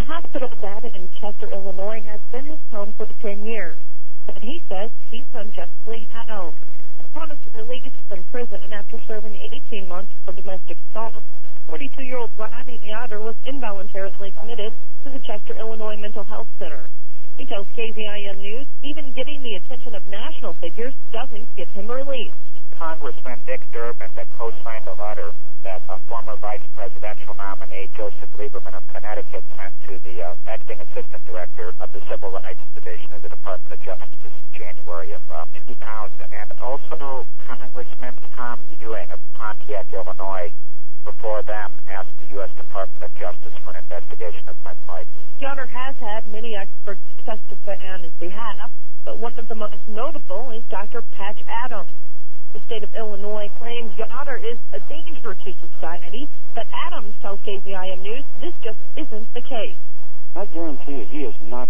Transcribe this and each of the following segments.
hospital bed in Chester, Illinois has been his home for 10 years, and he says he's unjustly at home. Upon his release from prison after serving 18 months for domestic assault, 42-year-old Rodney Yoder was involuntarily committed to the Chester, Illinois Mental Health Center. He tells KZIM News even getting the attention of national figures doesn't get him released. Congressman Dick Durbin that co-signed a letter that a former vice presidential nominee, Joseph Lieberman of Connecticut, sent to the acting assistant director of the Civil Rights Division of the Department of Justice in January of 2000. And also Congressman Tom Ewing of Pontiac, Illinois, before them asked the U.S. Department of Justice for an investigation of Flint Pike. Yoder has had many experts testify on his behalf, but one of the most notable is Dr. Patch Adams. The state of Illinois claims Yoder is a danger to society, but Adams tells KZIM News this just isn't the case. I guarantee you he is not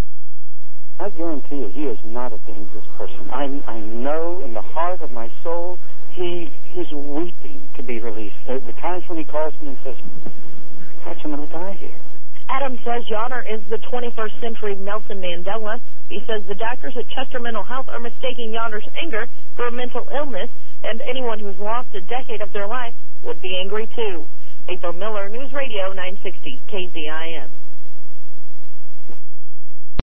a dangerous person. I know in the heart of my soul he's weeping to be released. The times when he calls me and says, Patch, I'm going to die here. Adams says Yoder is the 21st century Nelson Mandela. He says the doctors at Chester Mental Health are mistaking Yoder's anger for a mental illness, and anyone who's lost a decade of their life would be angry too. April Miller, News Radio 960 KZIM.